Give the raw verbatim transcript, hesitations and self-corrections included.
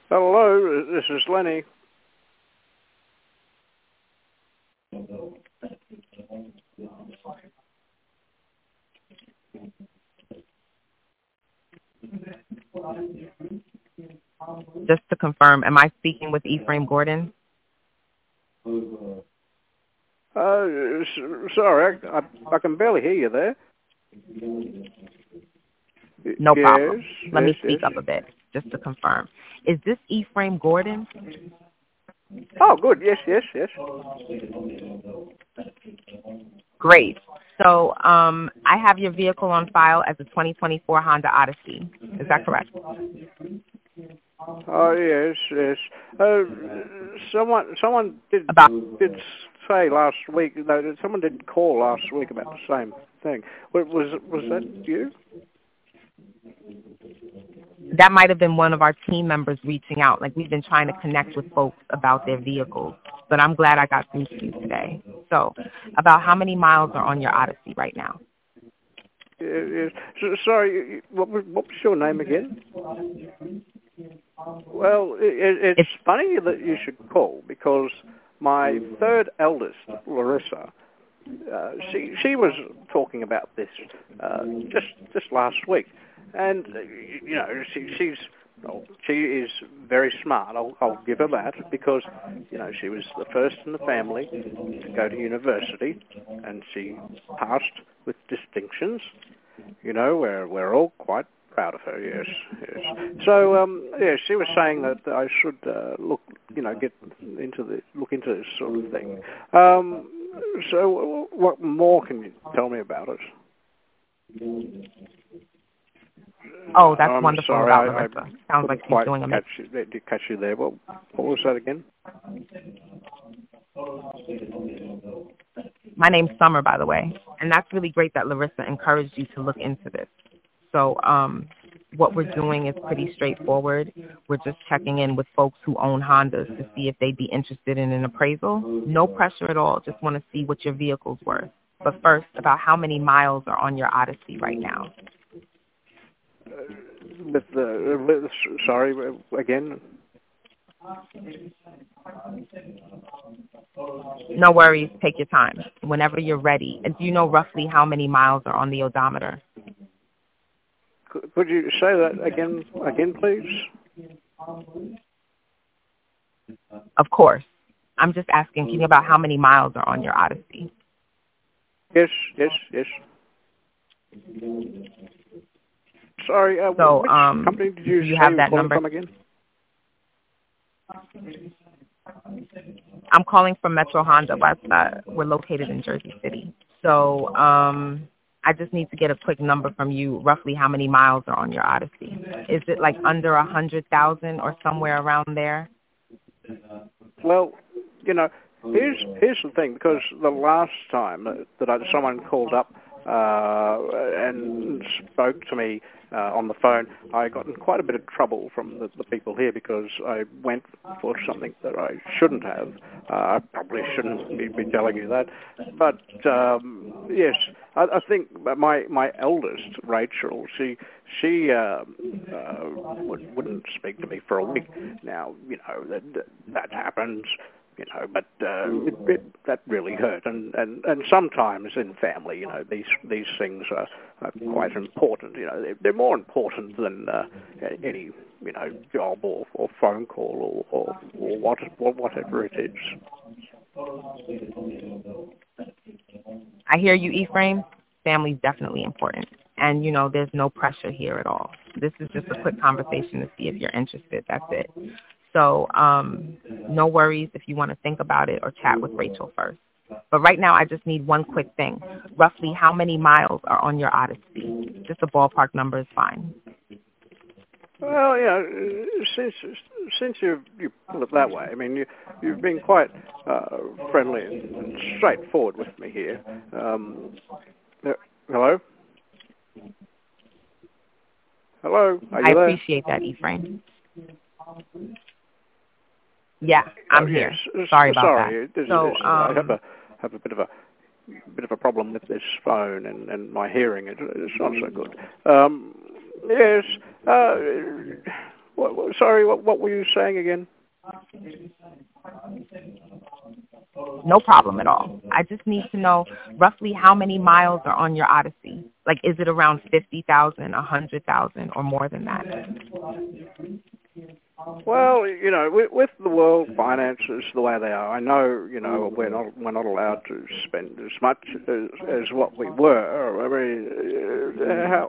Hello, this is Lenny. Just to confirm, am I speaking with Ephraim Gordon? Uh, sorry, I, I can barely hear you there. No yes, problem. Let yes, me speak yes. up a bit, just to confirm. Is this Ephraim Gordon? Oh, good. Yes, yes, yes. Great. So um, I have your vehicle on file as a twenty twenty-four Honda Odyssey. Is that correct? Oh, yes, yes. Uh, someone, someone did About did say last week. No, someone did call last week about the same thing. Was was that you? that might have been one of our team members reaching out. Like, we've been trying to connect with folks about their vehicles, but I'm glad I got through to you today. So, about how many miles are on your Odyssey right now? Yes. So, sorry, what was, what was your name again? Well, it, it's, it's funny that you should call because my third eldest, Larissa, uh, she she was talking about this uh, just just last week, and uh, you know she she's well, she is very smart. I'll I'll give her that because you know she was the first in the family to go to university, and she passed with distinctions. You know, we're we're all quite proud of her. Yes, yes. So, um, yeah, she was saying that I should uh, look, you know, get into the look into this sort of thing. Um, so, what more can you tell me about it? Oh, that's I'm wonderful sorry, about I, Larissa. I Sounds like couldn't she's quite doing catch amazing. you, did catch you there. What, what was that again? My name's Summer, by the way, and that's really great that Larissa encouraged you to look into this. So um, what we're doing is pretty straightforward. We're just checking in with folks who own Hondas to see if they'd be interested in an appraisal. No pressure at all. Just want to see what your vehicle's worth. But first, about how many miles are on your Odyssey right now? Uh, with the, with, sorry, again? No worries. Take your time. Whenever you're ready. And do you know roughly how many miles are on the odometer? Could you say that again, again, please? Of course. I'm just asking about how many miles are on your Odyssey. Yes, yes, yes. Sorry, uh, so, which um, company did you, you say have you were that calling number? from again? I'm calling from Metro Honda West. Uh, we're located in Jersey City. So um, I just need to get a quick number from you, roughly how many miles are on your Odyssey. Is it like under one hundred thousand or somewhere around there? Well, you know, here's here's the thing, because the last time that, that I, someone called up uh, and spoke to me uh, on the phone, I got in quite a bit of trouble from the, the people here because I went for something that I shouldn't have. Uh, I probably shouldn't be, be telling you that. But, um, yes, I, I think my my eldest, Rachel, she she uh, uh, would, wouldn't speak to me for a week. Now, you know, that, that happens. You know, but uh, it, it, that really hurt, and, and, and sometimes in family, you know, these these things are, are quite important. You know, they're, they're more important than uh, any you know job or, or phone call or or, or what or whatever it is. I hear you, Ephraim. Family's definitely important, and you know, there's no pressure here at all. This is just a quick conversation to see if you're interested. That's it. So um, no worries if you want to think about it or chat with Rachel first. But right now, I just need one quick thing. Roughly how many miles are on your Odyssey? Just a ballpark number is fine. Well, you know, since since you you put it that way, I mean, you you've been quite uh, friendly and straightforward with me here. Um, uh, hello, hello, are I you there? appreciate that, Ephraim. Yeah, I'm oh, here. Yes. Sorry about Sorry, that. there's, So, there's, I have um, a have a bit of a bit of a problem with this phone and, and my hearing. It, it's not so good. Um, yes. Uh, What, what, sorry, what, what were you saying again? No problem at all. I just need to know roughly how many miles are on your Odyssey. Like, is it around fifty thousand, one hundred thousand, or more than that? Well, you know, with, with the world finances the way they are, I know, you know, we're not we're not allowed to spend as much as, as what we were. I mean, uh, how